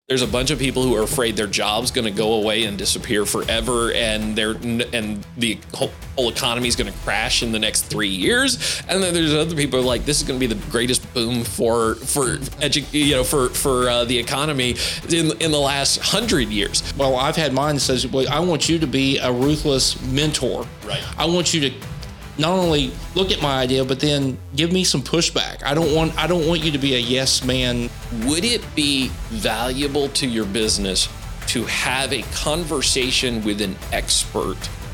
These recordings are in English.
There's a bunch of people who are afraid their job's going to go away and disappear forever, and the whole economy is going to crash in the next 3 years. And then there's other people who are like, this is going to be the greatest boom for the economy in the last 100 years. Well, I've had mine that says, well, I want you to be a ruthless mentor. Right. I want you to not only look at my idea, but then give me some pushback. I don't want you to be a yes man. Would it be valuable to your business to have a conversation with an expert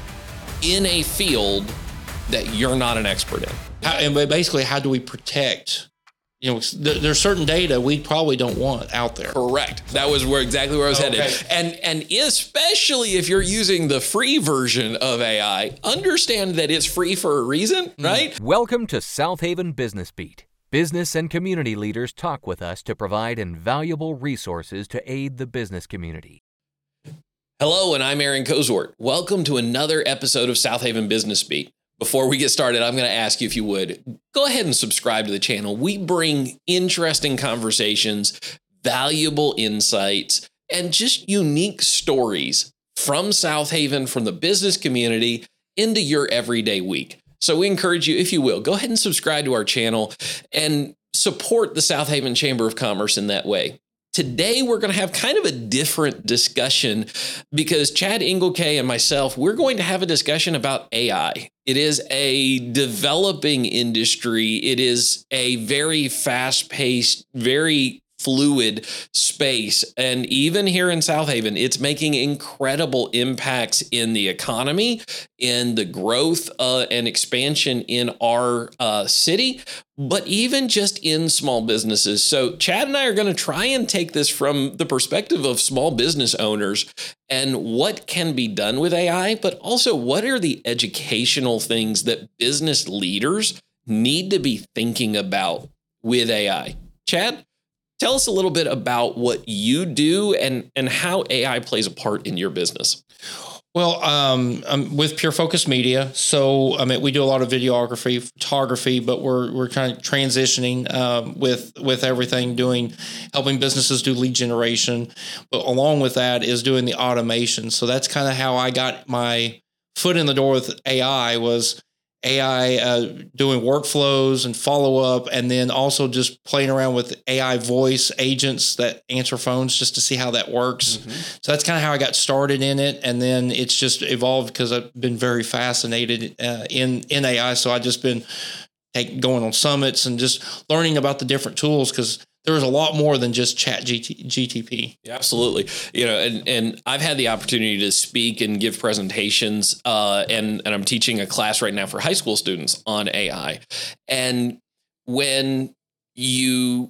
in a field that you're not an expert in? And basically, how do we protect? There's certain data we probably don't want out there. Correct. That was exactly where I was headed. And especially if you're using the free version of AI, understand that it's free for a reason, right? Welcome to South Haven Business Beat. Business and community leaders talk with us to provide invaluable resources to aid the business community. Hello, and I'm Aaron Cosworth. Welcome to another episode of South Haven Business Beat. Before we get started, I'm going to ask you if you would go ahead and subscribe to the channel. We bring interesting conversations, valuable insights, and just unique stories from South Haven, from the business community into your everyday week. So we encourage you, if you will, go ahead and subscribe to our channel and support the South Haven Chamber of Commerce in that way. Today, we're going to have kind of a different discussion because Chad Engelke and myself, we're going to have a discussion about AI. It is a developing industry. It is a very fast-paced, very fluid space. And even here in South Haven, it's making incredible impacts in the economy, in the growth and expansion in our city, but even just in small businesses. So Chad and I are going to try and take this from the perspective of small business owners and what can be done with AI, but also what are the educational things that business leaders need to be thinking about with AI. Chad, tell us a little bit about what you do and how AI plays a part in your business. Well, I'm with Pure Focus Media. So, we do a lot of videography, photography, but we're kind of transitioning with everything, helping businesses do lead generation. But along with that is doing the automation. So that's kind of how I got my foot in the door with AI was AI doing workflows and follow-up, and then also just playing around with AI voice agents that answer phones just to see how that works. Mm-hmm. So that's kind of how I got started in it, and then it's just evolved because I've been very fascinated in AI. So I've just been going on summits and just learning about the different tools because there was a lot more than just GTP. Yeah, absolutely. And I've had the opportunity to speak and give presentations, and I'm teaching a class right now for high school students on AI. And when you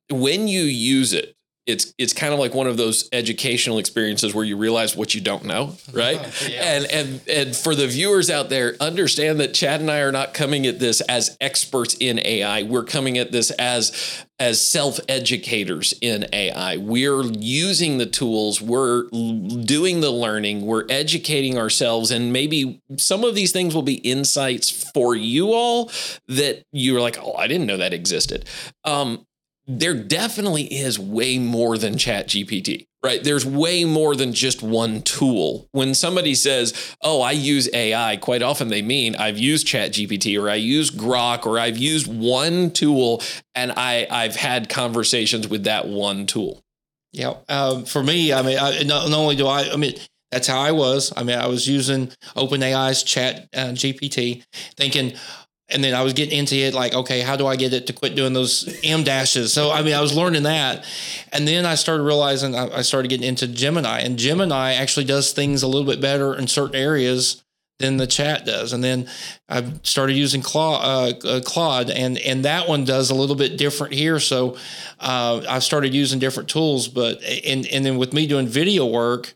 use it, it's kind of like one of those educational experiences where you realize what you don't know, right? Yeah. And for the viewers out there, understand that Chad and I are not coming at this as experts in AI. We're coming at this as self-educators in AI. We're using the tools, we're doing the learning, we're educating ourselves, and maybe some of these things will be insights for you all that you're like, oh, I didn't know that existed. There definitely is way more than ChatGPT, right? There's way more than just one tool. When somebody says, oh, I use AI, quite often they mean I've used ChatGPT or I use Grok or I've used one tool and I've had conversations with that one tool. Yeah. For me, not only do that's how I was. I was using OpenAI's ChatGPT thinking, and then I was getting into it like, okay, how do I get it to quit doing those M dashes? So, I was learning that. And then I started realizing I started getting into Gemini. And Gemini actually does things a little bit better in certain areas than the chat does. And then I started using Claude, and that one does a little bit different here. So I started using different tools. But and then with me doing video work,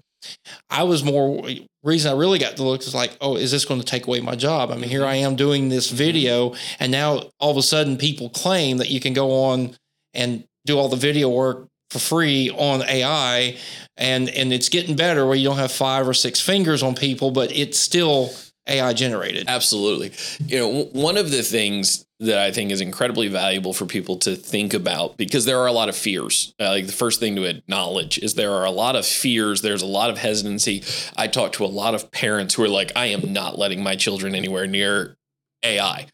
reason I really got to look is like, oh, is this going to take away my job? Here I am doing this video, and now all of a sudden people claim that you can go on and do all the video work for free on AI, and it's getting better where you don't have 5 or 6 fingers on people, but it's still AI generated. Absolutely. One of the things that I think is incredibly valuable for people to think about, because there are a lot of fears. Like the first thing to acknowledge is there are a lot of fears. There's a lot of hesitancy. I talk to a lot of parents who are like, I am not letting my children anywhere near AI.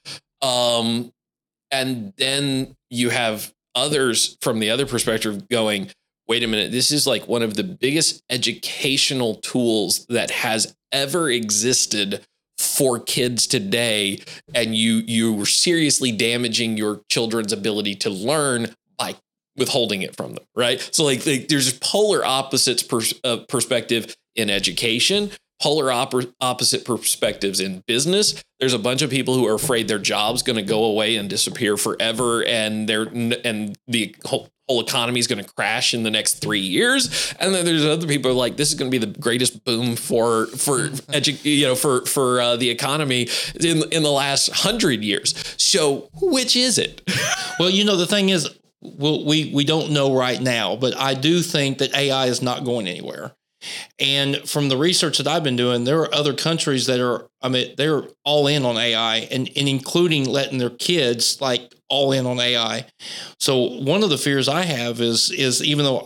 And then you have others from the other perspective going, wait a minute, this is like one of the biggest educational tools that has ever existed for kids today, and you were seriously damaging your children's ability to learn by withholding it from them, right? So like there's polar opposites perspective in education, polar opposite perspectives in business. There's a bunch of people who are afraid their job's going to go away and disappear forever, and the whole economy is going to crash in the next 3 years. And then there's other people who are like, this is going to be the greatest boom for the economy in the last 100 years. So which is it? Well, the thing is, we don't know right now, but I do think that AI is not going anywhere. And from the research that I've been doing, there are other countries that are, they're all in on AI and including letting their kids like all in on AI. So one of the fears I have is even though,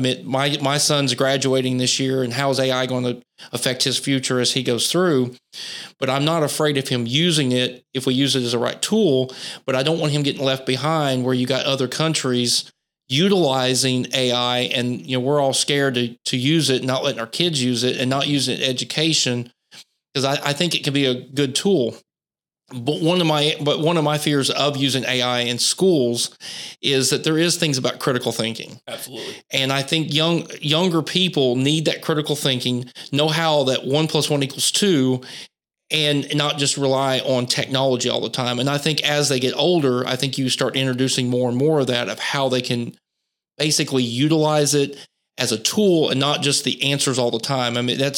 my son's graduating this year, and how is AI going to affect his future as he goes through? But I'm not afraid of him using it if we use it as a right tool, but I don't want him getting left behind where you got other countries utilizing AI, and we're all scared to use it, not letting our kids use it, and not using it in education, because I think it can be a good tool. But one of my fears of using AI in schools is that there is things about critical thinking. Absolutely. And I think younger people need that critical thinking, know how that 1 + 1 = 2, and not just rely on technology all the time. And I think as they get older, I think you start introducing more and more of that, of how they can basically utilize it as a tool and not just the answers all the time.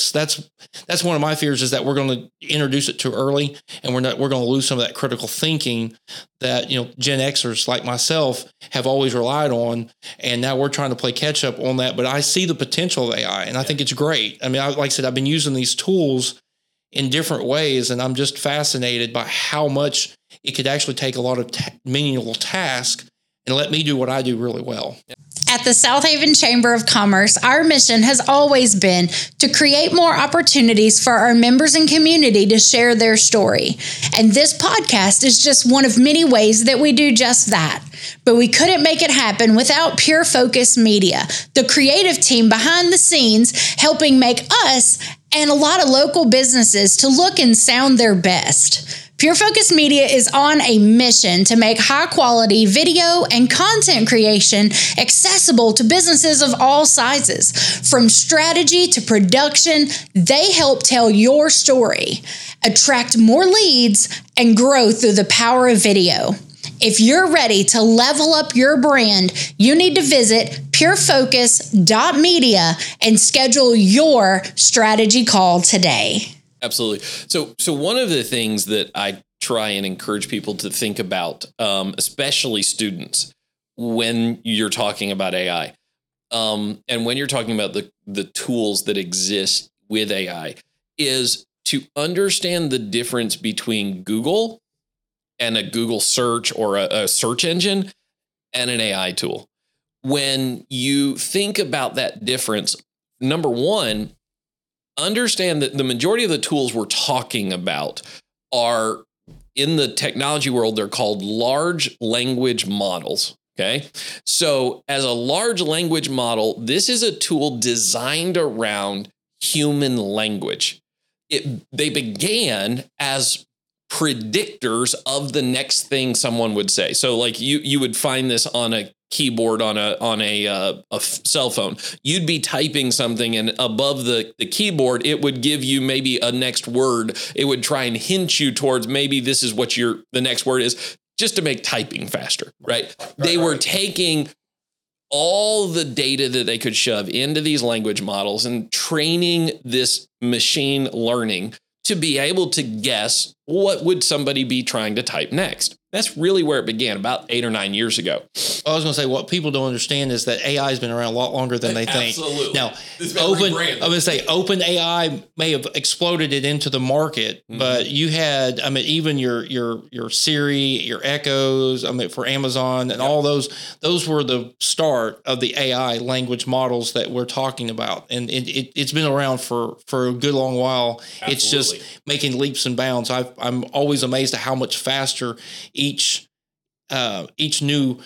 That's one of my fears, is that we're going to introduce it too early, and we're going to lose some of that critical thinking that, Gen Xers like myself have always relied on. And now we're trying to play catch up on that. But I see the potential of AI, and I think it's great. Like I said, I've been using these tools in different ways, and I'm just fascinated by how much it could actually take a lot of menial tasks and let me do what I do really well. At the Southaven Chamber of Commerce, our mission has always been to create more opportunities for our members and community to share their story. And this podcast is just one of many ways that we do just that. But we couldn't make it happen without Pure Focus Media, the creative team behind the scenes helping make us and a lot of local businesses to look and sound their best. Pure Focus Media is on a mission to make high-quality video and content creation accessible to businesses of all sizes. From strategy to production, they help tell your story, attract more leads, and grow through the power of video. If you're ready to level up your brand, you need to visit purefocus.media and schedule your strategy call today. Absolutely. So one of the things that I try and encourage people to think about, especially students, when you're talking about AI, and when you're talking about the tools that exist with AI, is to understand the difference between Google and a Google search or a search engine and an AI tool. When you think about that difference, number one, understand that the majority of the tools we're talking about are, in the technology world, they're called large language models. Okay. So as a large language model, this is a tool designed around human language. They began as predictors of the next thing someone would say. So like you would find this on a keyboard on a cell phone. You'd be typing something, and above the keyboard, it would give you maybe a next word. It would try and hint you towards maybe this is what the next word is, just to make typing faster, right? They were taking all the data that they could shove into these language models and training this machine learning to be able to guess what would somebody be trying to type next. That's really where it began about 8 or 9 years ago. I was going to say, what people don't understand is that AI has been around a lot longer than they think. Absolutely. Now, OpenAI may have exploded it into the market, but you had, even your Siri, your Echoes, for Amazon and all those were the start of the AI language models that we're talking about. And it's been around for a good long while. Absolutely. It's just making leaps and bounds. I'm always amazed at how much faster each new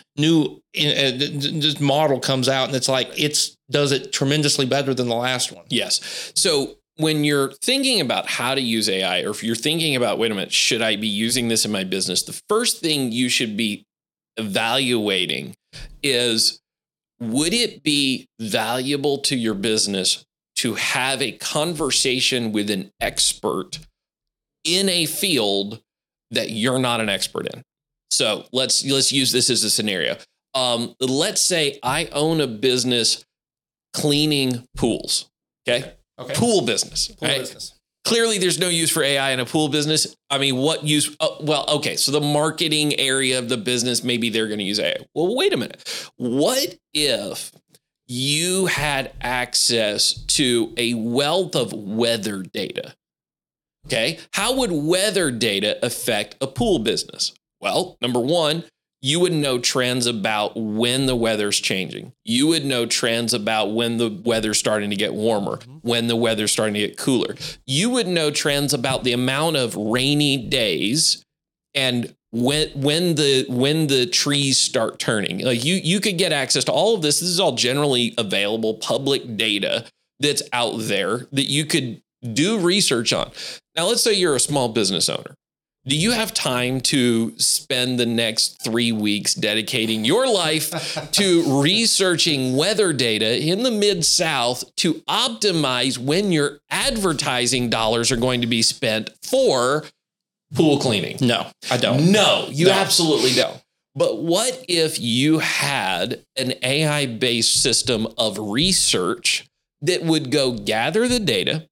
this model comes out, and it's like does it tremendously better than the last one. Yes. So when you're thinking about how to use AI, or if you're thinking about, wait a minute, should I be using this in my business? The first thing you should be evaluating is, would it be valuable to your business to have a conversation with an expert in a field that you're not an expert in? So let's use this as a scenario. Let's say I own a business cleaning pools. Okay. Pool business. Business. Clearly, there's no use for AI in a pool business. What use? So the marketing area of the business, maybe they're going to use AI. Well, wait a minute. What if you had access to a wealth of weather data? Okay. How would weather data affect a pool business? Well, number one, you would know trends about when the weather's changing. You would know trends about when the weather's starting to get warmer, when the weather's starting to get cooler. You would know trends about the amount of rainy days and when the trees start turning. Like you could get access to all of this. This is all generally available public data that's out there that you could do research on. Now, let's say you're a small business owner. Do you have time to spend the next 3 weeks dedicating your life to researching weather data in the Mid-South to optimize when your advertising dollars are going to be spent for pool cleaning? No, I don't. No, you absolutely don't. But what if you had an AI-based system of research that would go gather the data,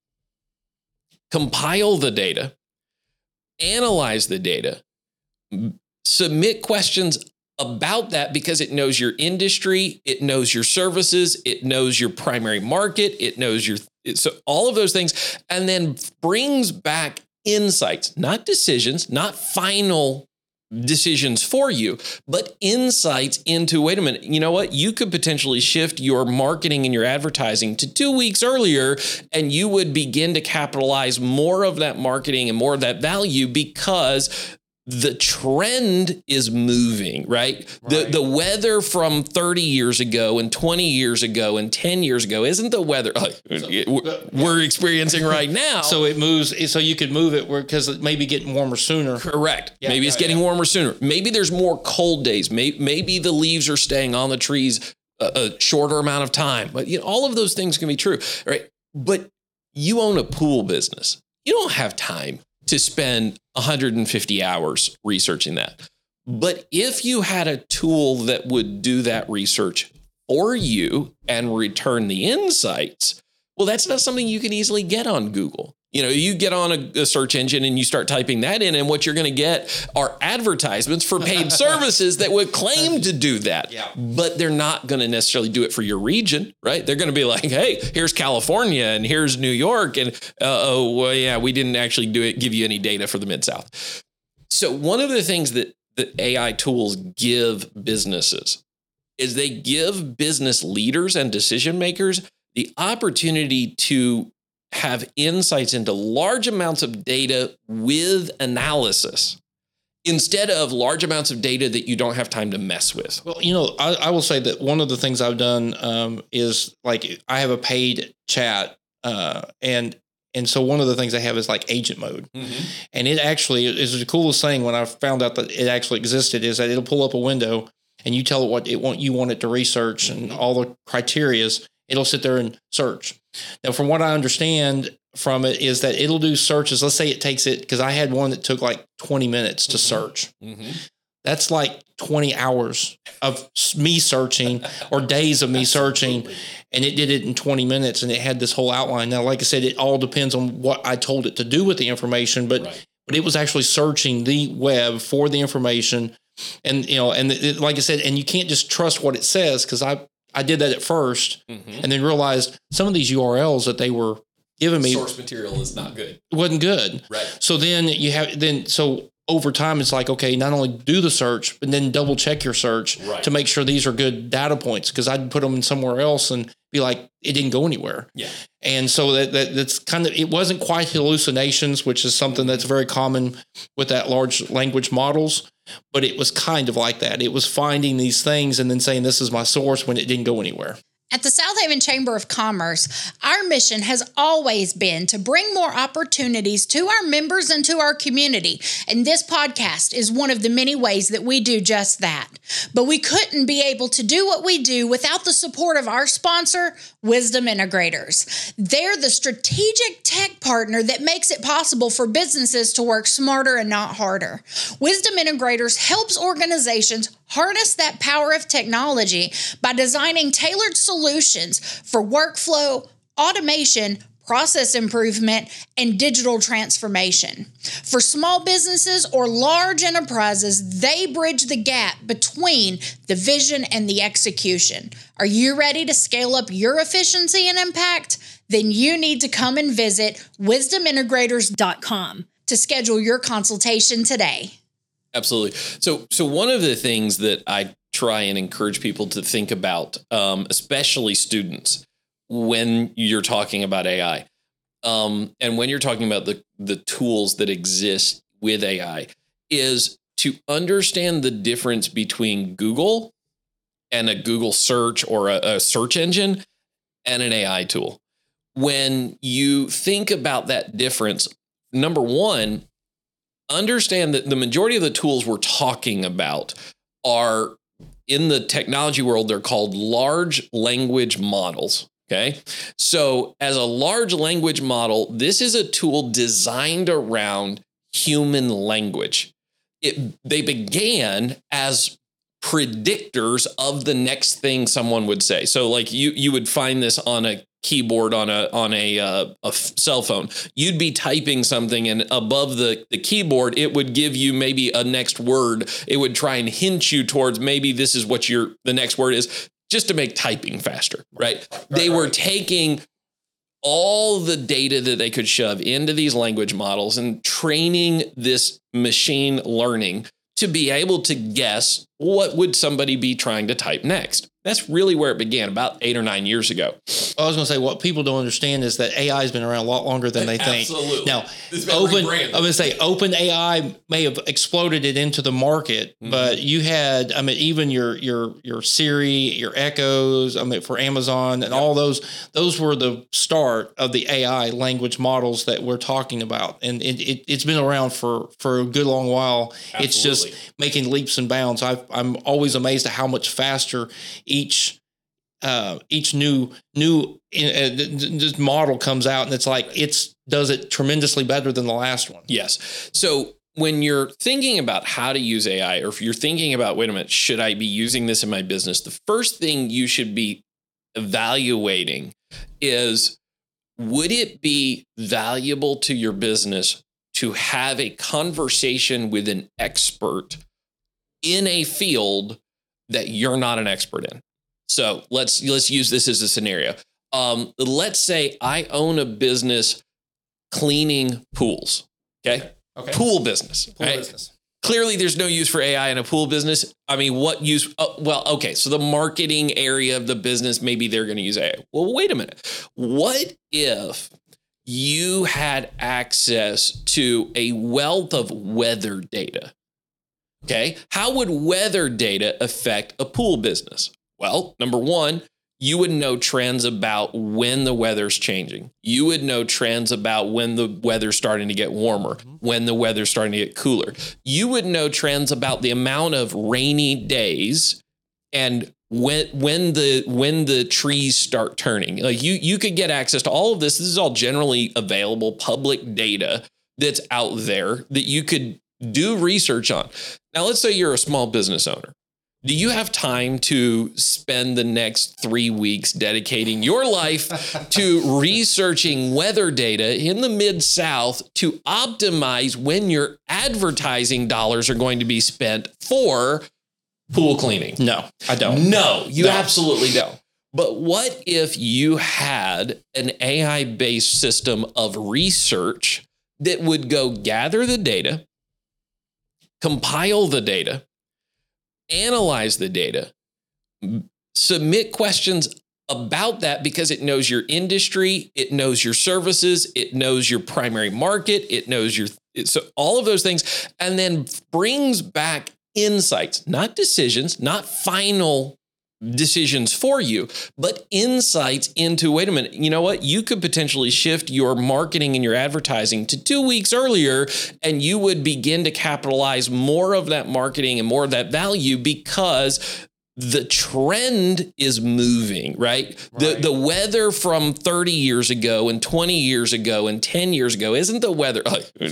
compile the data, analyze the data, submit questions about that because it knows your industry, it knows your services, it knows your primary market, it knows so all of those things, and then brings back insights, not decisions, not final decisions for you, but insights into, wait a minute, you know what? You could potentially shift your marketing and your advertising to 2 weeks earlier, and you would begin to capitalize more of that marketing and more of that value because the trend is moving, right? The weather from 30 years ago and 20 years ago and 10 years ago isn't the weather we're experiencing right now. So it moves, so you could move it because it may be getting warmer sooner. Correct. Yeah, maybe it's getting warmer sooner. Maybe there's more cold days. Maybe the leaves are staying on the trees a shorter amount of time. But all of those things can be true, right? But you own a pool business. You don't have time to spend 150 hours researching that. But if you had a tool that would do that research for you and return the insights, well, that's not something you can easily get on Google. You get on a search engine and you start typing that in, and what you're going to get are advertisements for paid services that would claim to do that. Yeah. But they're not going to necessarily do it for your region, right? They're going to be like, hey, here's California and here's New York. And, we didn't actually give you any data for the Mid-South. So one of the things that the AI tools give businesses is they give business leaders and decision makers the opportunity to have insights into large amounts of data with analysis instead of large amounts of data that you don't have time to mess with. Well, I will say that one of the things I've done is like I have a paid chat and so one of the things I have is like agent mode. Mm-hmm. And it actually is the coolest thing when I found out that it actually existed is that it'll pull up a window and you tell it what you want it to research and all the criterias. It'll sit there and search. Now, from what I understand from it is that it'll do searches. Let's say it takes it, because I had one that took like 20 minutes to search. Mm-hmm. That's like 20 hours of me searching or days of me searching. And it did it in 20 minutes and it had this whole outline. Now, like I said, it all depends on what I told it to do with the information. But but it was actually searching the web for the information. And, like I said, and you can't just trust what it says, because I did that at first and then realized some of these URLs that they were giving me. Source material is not good. It wasn't good. Right. So then so over time, it's like, okay, not only do the search, but then double check your search to make sure these are good data points. Because I'd put them in somewhere else and be like, it didn't go anywhere. Yeah. And so that's kind of, it wasn't quite hallucinations, which is something that's very common with that large language models, but it was kind of like that. It was finding these things and then saying, this is my source, when it didn't go anywhere. At the Southaven Chamber of Commerce, our mission has always been to bring more opportunities to our members and to our community. And this podcast is one of the many ways that we do just that. But we couldn't be able to do what we do without the support of our sponsor, Wisdom Integrators. They're the strategic tech partner that makes it possible for businesses to work smarter and not harder. Wisdom Integrators helps organizations harness that power of technology by designing tailored solutions for workflow, automation, process improvement, and digital transformation. For small businesses or large enterprises, they bridge the gap between the vision and the execution. Are you ready to scale up your efficiency and impact? Then you need to come and visit wisdomintegrators.com to schedule your consultation today. Absolutely. So one of the things that I try and encourage people to think about, especially students, when you're talking about AI, and when you're talking about the tools that exist with AI, is to understand the difference between Google and a Google search or a search engine and an AI tool. When you think about that difference, number one, understand that the majority of the tools we're talking about are, in the technology world, they're called large language models. Okay. So as a large language model, this is a tool designed around human language. They began as predictors of the next thing someone would say. So like you would find this on a keyboard on a cell phone. You'd be typing something, and above the keyboard, it would give you maybe a next word. It would try and hint you towards maybe this is what the next word is, just to make typing faster, right? They were taking all the data that they could shove into these language models and training this machine learning to be able to guess what would somebody be trying to type next. That's really where it began, about 8 or 9 years ago. I was going to say, what people don't understand is that AI has been around a lot longer than they think. Absolutely. Now, OpenAI may have exploded it into the market, but you had, even your Siri, your Echoes, for Amazon and all those were the start of the AI language models that we're talking about. And it's been around for a good long while. Absolutely. It's just making leaps and bounds. I'm always amazed at how much faster each new this model comes out, and it's like does it tremendously better than the last one. Yes. So when you're thinking about how to use AI, or if you're thinking about, wait a minute, should I be using this in my business? The first thing you should be evaluating is, would it be valuable to your business to have a conversation with an expert in a field that you're not an expert in? So let's use this as a scenario. Let's say I own a business cleaning pools. Okay. Pool business. Business. Clearly, there's no use for AI in a pool business. What use? So the marketing area of the business, maybe they're going to use AI. Well, wait a minute. What if you had access to a wealth of weather data? Okay. How would weather data affect a pool business? Well, number one, you would know trends about when the weather's changing. You would know trends about when the weather's starting to get warmer, when the weather's starting to get cooler. You would know trends about the amount of rainy days and when the trees start turning. Like you could get access to all of this. This is all generally available public data that's out there that you could do research on. Now, let's say you're a small business owner. Do you have time to spend the next 3 weeks dedicating your life to researching weather data in the Mid-South to optimize when your advertising dollars are going to be spent for pool cleaning? No, I don't. No, you absolutely don't. But what if you had an AI-based system of research that would go gather the data, compile the data, analyze the data, submit questions about that because it knows your industry, it knows your services, it knows your primary market, it knows so all of those things, and then brings back insights, not decisions, not final decisions for you, but insights into, wait a minute, you know what? You could potentially shift your marketing and your advertising to 2 weeks earlier, and you would begin to capitalize more of that marketing and more of that value because the trend is moving, right? The weather from 30 years ago and 20 years ago and 10 years ago isn't the weather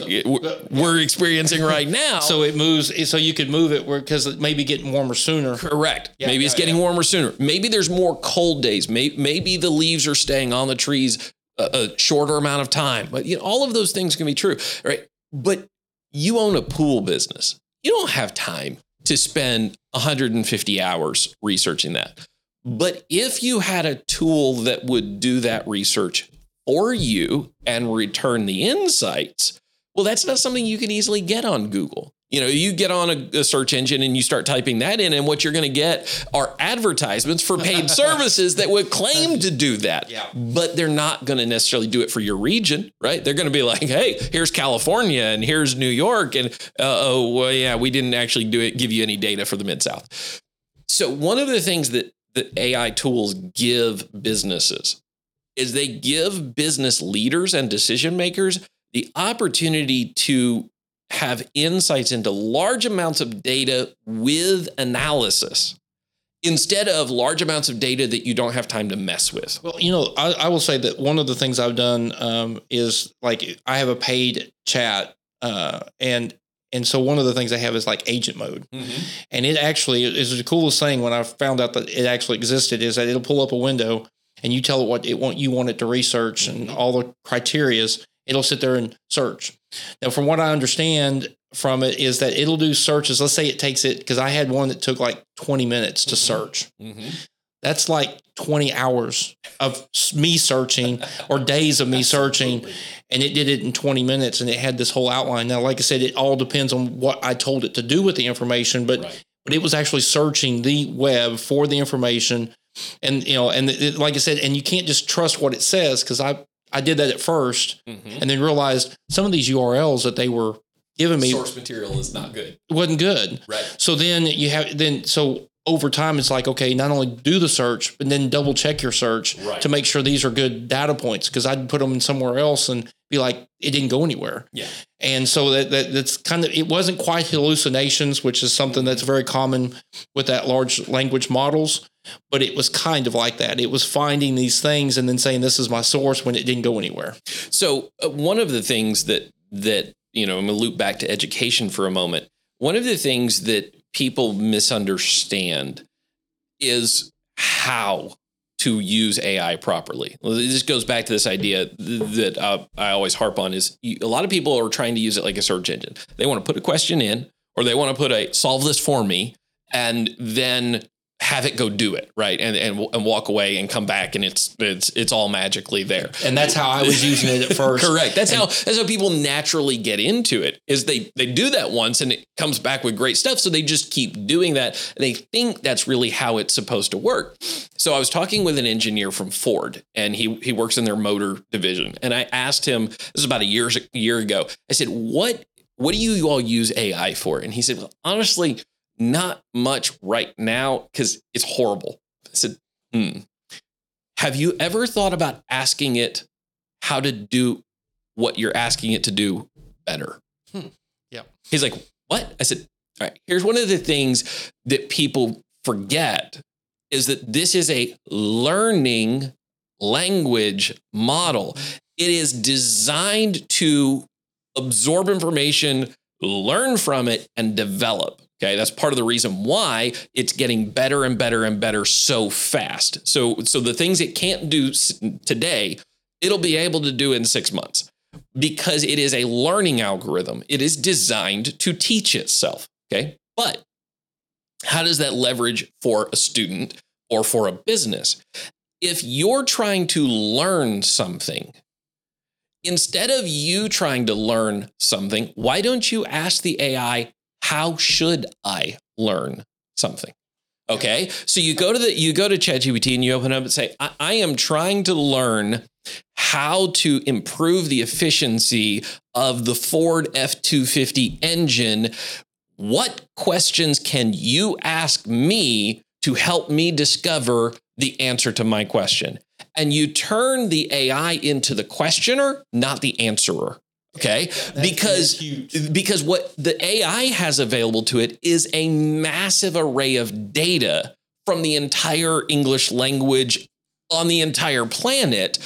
we're experiencing right now. So it moves, so you could move it because it may be getting warmer sooner. Correct. Yeah, maybe it's getting warmer sooner. Maybe there's more cold days. Maybe the leaves are staying on the trees a shorter amount of time. But all of those things can be true, right? But you own a pool business. You don't have time to spend 150 hours researching that. But if you had a tool that would do that research for you and return the insights, well, that's not something you can easily get on Google. You get on a search engine and you start typing that in, and what you're going to get are advertisements for paid services that would claim to do that. Yeah. But they're not going to necessarily do it for your region, right? They're going to be like, hey, here's California and here's New York. And, we didn't actually give you any data for the Mid-South. So one of the things that the AI tools give businesses is they give business leaders and decision makers the opportunity to have insights into large amounts of data with analysis instead of large amounts of data that you don't have time to mess with. Well, I will say that one of the things I've done is like I have a paid chat and so one of the things I have is like agent mode. Mm-hmm. And it actually is the coolest thing when I found out that it actually existed is that it'll pull up a window and you tell it what you want it to research and all the criterias. It'll sit there and search. Now, from what I understand from it is that it'll do searches. Let's say it takes it, because I had one that took like 20 minutes to search. Mm-hmm. That's like 20 hours of me searching or days of me searching. And it did it in 20 minutes and it had this whole outline. Now, like I said, it all depends on what I told it to do with the information, but it was actually searching the web for the information. And, like I said, and you can't just trust what it says, because I did that at first and then realized some of these URLs that they were giving me. Source material is not good. It wasn't good. Right. So then so over time, it's like, okay, not only do the search, but then double check your search to make sure these are good data points. Because I'd put them in somewhere else and be like, it didn't go anywhere. Yeah. And so that's kind of, it wasn't quite hallucinations, which is something that's very common with that large language models. But it was kind of like that. It was finding these things and then saying, this is my source when it didn't go anywhere. So one of the things that I'm going to loop back to education for a moment. One of the things that people misunderstand is how to use AI properly. Well, this goes back to this idea that I always harp on is a lot of people are trying to use it like a search engine. They want to put a question in, or they want to put solve this for me, and then have it go do it, right? And walk away and come back and it's all magically there. And that's how I was using it at first. Correct. That's how people naturally get into it, is they do that once and it comes back with great stuff. So they just keep doing that. And they think that's really how it's supposed to work. So I was talking with an engineer from Ford, and he works in their motor division. And I asked him, this was about a year ago, I said, what do you all use AI for? And he said, well, honestly, not much right now because it's horrible. I said, have you ever thought about asking it how to do what you're asking it to do better? Yeah. He's like, what? I said, all right, here's one of the things that people forget is that this is a learning language model. It is designed to absorb information, learn from it, and develop. Okay, that's part of the reason why it's getting better and better and better so fast. So the things it can't do today, it'll be able to do in 6 months because it is a learning algorithm. It is designed to teach itself. Okay, but how does that leverage for a student or for a business? If you're trying to learn something, instead of you trying to learn something, why don't you ask the AI, how should I learn something? Okay, so you go to ChatGPT and you open up and say, I am trying to learn how to improve the efficiency of the Ford F-250 engine. What questions can you ask me to help me discover the answer to my question? And you turn the AI into the questioner, not the answerer. Okay, because what the AI has available to it is a massive array of data from the entire English language on the entire planet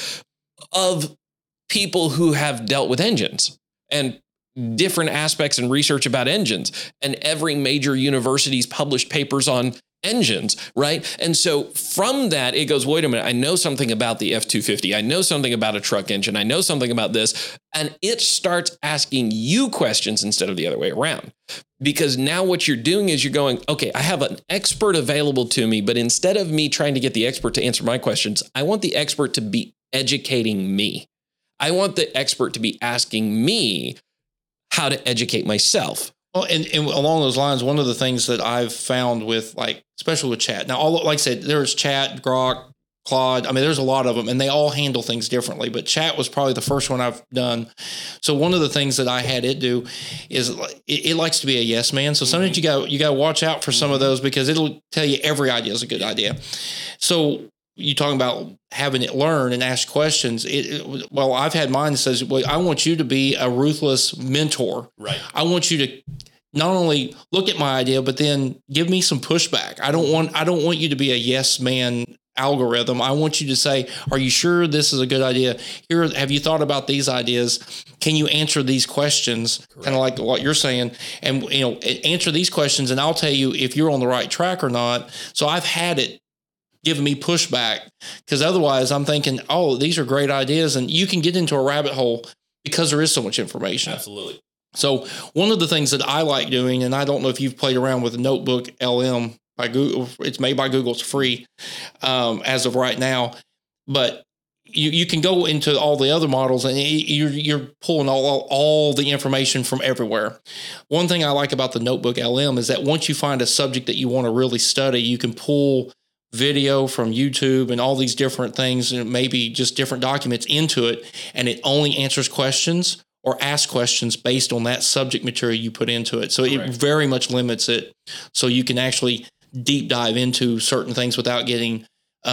of people who have dealt with engines and different aspects and research about engines. And every major university's published papers on engines, right? And so from that, it goes, wait a minute, I know something about the F-250. I know something about a truck engine. I know something about this. And it starts asking you questions instead of the other way around. Because now what you're doing is you're going, okay, I have an expert available to me, but instead of me trying to get the expert to answer my questions, I want the expert to be educating me. I want the expert to be asking me how to educate myself. Well, and along those lines, one of the things that I've found with especially with chat. Now, like I said, there's chat, Grok, Claude. I mean, there's a lot of them and they all handle things differently, but chat was probably the first one I've done. So one of the things that I had it do is it likes to be a yes man. So sometimes you got to watch out for some of those because it'll tell you every idea is a good idea. So you talking about having it learn and ask questions. Well, I've had mine that says, well, I want you to be a ruthless mentor. Right. I want you to not only look at my idea, but then give me some pushback. I don't want you to be a yes man algorithm. I want you to say, are you sure this is a good idea? Here, have you thought about these ideas? Can you answer these questions? Kind of like what you're saying, and answer these questions, and I'll tell you if you're on the right track or not. So I've had it giving me pushback because otherwise I'm thinking, oh, these are great ideas. And you can get into a rabbit hole because there is so much information. Absolutely. So one of the things that I like doing, and I don't know if you've played around with Notebook LM by Google, it's made by Google, it's free as of right now, but you can go into all the other models and you're pulling all the information from everywhere. One thing I like about the Notebook LM is that once you find a subject that you want to really study, you can pull video from YouTube and all these different things and maybe just different documents into it. And it only answers questions or asks questions based on that subject material you put into it. So Correct. It very much limits it. So you can actually deep dive into certain things without getting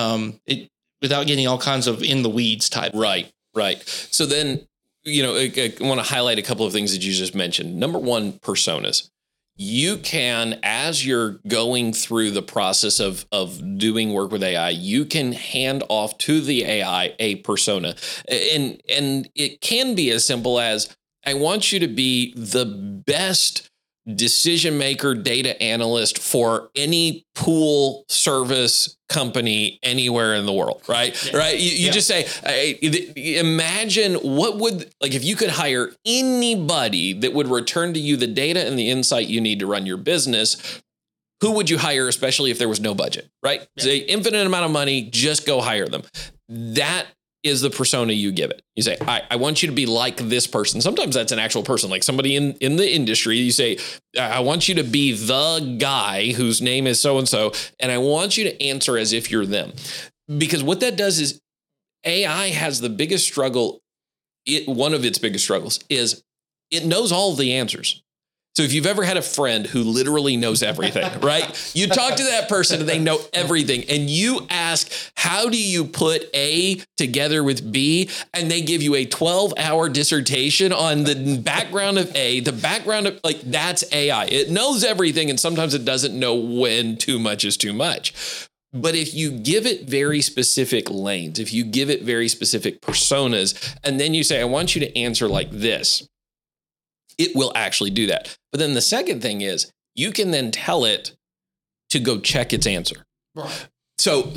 all kinds of in the weeds type. Right. So then, I want to highlight a couple of things that you just mentioned. Number one, personas. You can, as you're going through the process of doing work with AI, you can hand off to the AI a persona. And it can be as simple as, I want you to be the best decision maker, data analyst for any pool service company anywhere in the world, right? Yeah. Right. You just say, imagine what would, if you could hire anybody that would return to you the data and the insight you need to run your business, who would you hire, especially if there was no budget, right? Yeah. Say infinite amount of money, just go hire them. That is the persona you give it. You say, I want you to be like this person. Sometimes that's an actual person, like somebody in the industry. You say, I want you to be the guy whose name is so-and-so, and I want you to answer as if you're them. Because what that does is AI has the biggest struggle. One of its biggest struggles is it knows all of the answers. So if you've ever had a friend who literally knows everything, right? You talk to that person and they know everything. And you ask, how do you put A together with B? And they give you a 12-hour dissertation on the background of A, the background of, that's AI. It knows everything. And sometimes it doesn't know when too much is too much. But if you give it very specific lanes, if you give it very specific personas, and then you say, I want you to answer like this, it will actually do that. But then the second thing is you can then tell it to go check its answer. Right. So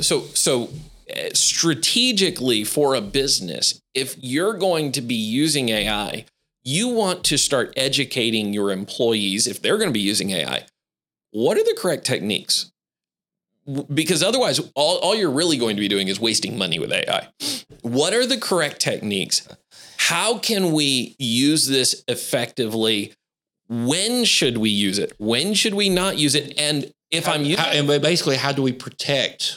strategically for a business, if you're going to be using AI, you want to start educating your employees, if they're going to be using AI, what are the correct techniques? Because otherwise, all you're really going to be doing is wasting money with AI. What are the correct techniques? How can we use this effectively? When should we use it? When should we not use it? And if I'm using and basically, how do we protect?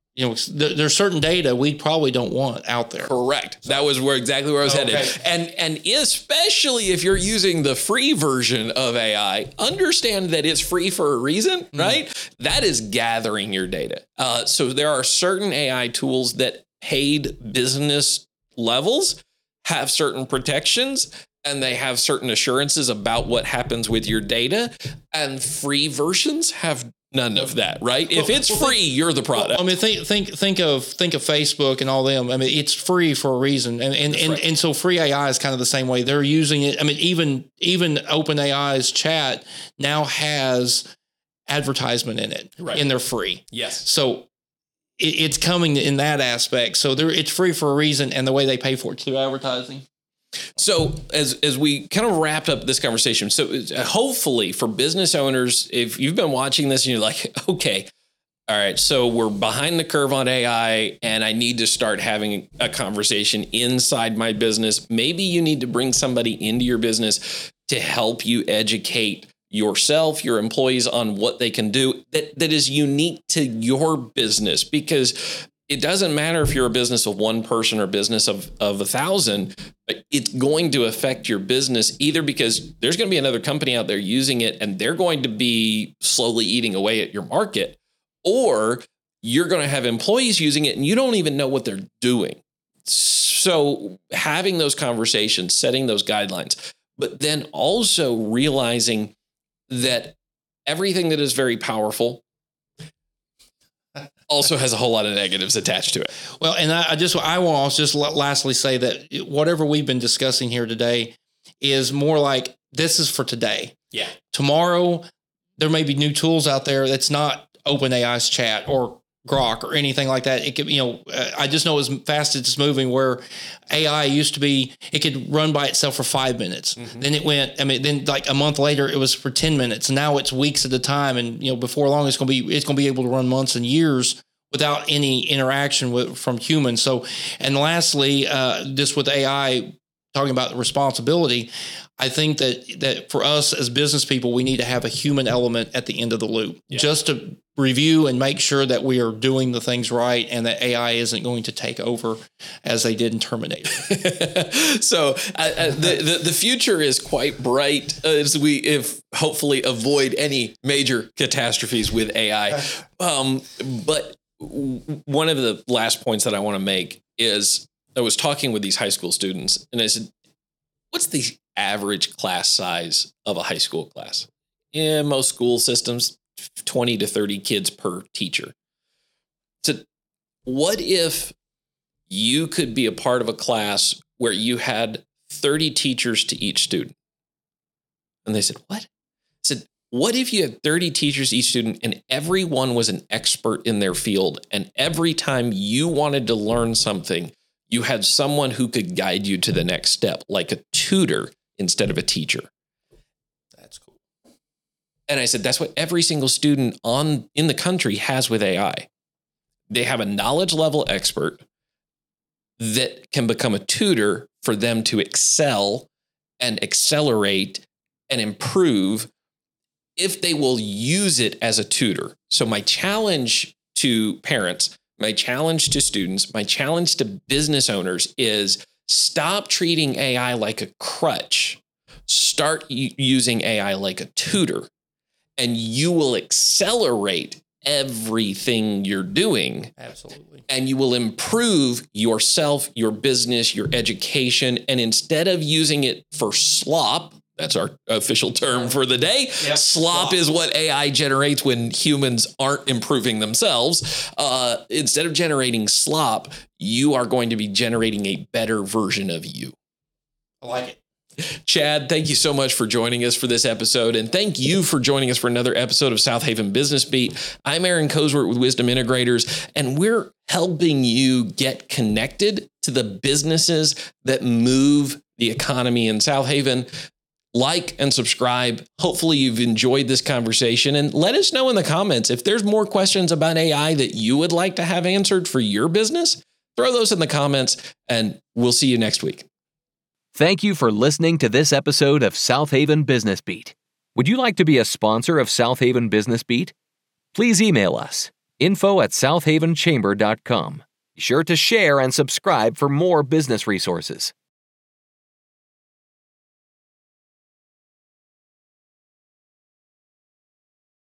There's certain data we probably don't want out there. Correct. That was exactly where I was headed. And especially if you're using the free version of AI, understand that it's free for a reason, right? That is gathering your data. So there are certain AI tools that paid business levels have certain protections, and they have certain assurances about what happens with your data, and free versions have none of that, right? If it's free, you're the product. I mean, think of Facebook and all them. I mean, it's free for a reason, and so free AI is kind of the same way. They're using it. I mean, even OpenAI's chat now has advertisement in it, right, and they're free. Yes. So it's coming in that aspect. So it's free for a reason, and the way they pay for it through advertising. So as we kind of wrapped up this conversation, so hopefully for business owners, if you've been watching this and you're like, okay, all right, so we're behind the curve on AI and I need to start having a conversation inside my business. Maybe you need to bring somebody into your business to help you educate yourself, your employees on what they can do that is unique to your business, because it doesn't matter if you're a business of one person or a business of 1,000, but it's going to affect your business either because there's going to be another company out there using it and they're going to be slowly eating away at your market, or you're going to have employees using it and you don't even know what they're doing. So having those conversations, setting those guidelines, but then also realizing that everything that is very powerful also has a whole lot of negatives attached to it. Well, and I will just lastly say that whatever we've been discussing here today is more like this is for today. Yeah. Tomorrow, there may be new tools out there that's not OpenAI's chat or Grok or anything like that. It could, I just know as fast as it's moving, where AI used to be, it could run by itself for 5 minutes. Mm-hmm. Then it went, then like a month later, it was for 10 minutes. And now it's weeks at a time. And, before long, it's going to be able to run months and years without any interaction from humans. So, and lastly, just with AI, talking about the responsibility, I think that for us as business people, we need to have a human element at the end of the loop, just to review and make sure that we are doing the things right and that AI isn't going to take over as they did in Terminator. So the future is quite bright as we hopefully avoid any major catastrophes with AI. But one of the last points that I want to make is I was talking with these high school students and I said, what's the average class size of a high school class? In most school systems, 20 to 30 kids per teacher. So what if you could be a part of a class where you had 30 teachers to each student? And they said, what? I said, what if you had 30 teachers to each student and everyone was an expert in their field, and every time you wanted to learn something, you had someone who could guide you to the next step, like a tutor instead of a teacher? That's cool. And I said, that's what every single student in the country has with AI. They have a knowledge level expert that can become a tutor for them to excel and accelerate and improve if they will use it as a tutor. So my challenge to parents, my challenge to students, my challenge to business owners is stop treating AI like a crutch. Start using AI like a tutor, and you will accelerate everything you're doing. Absolutely. And you will improve yourself, your business, your education. And instead of using it for slop, that's our official term for the day. Yep. Slop is what AI generates when humans aren't improving themselves. Instead of generating slop, you are going to be generating a better version of you. I like it. Chad, thank you so much for joining us for this episode. And thank you for joining us for another episode of South Haven Business Beat. I'm Aaron Cosworth with Wisdom Integrators, and we're helping you get connected to the businesses that move the economy in South Haven. Like and subscribe. Hopefully you've enjoyed this conversation, and let us know in the comments if there's more questions about AI that you would like to have answered for your business. Throw those in the comments, and we'll see you next week. Thank you for listening to this episode of South Haven Business Beat. Would you like to be a sponsor of South Haven Business Beat? Please email us, info@southavenchamber.com. Be sure to share and subscribe for more business resources.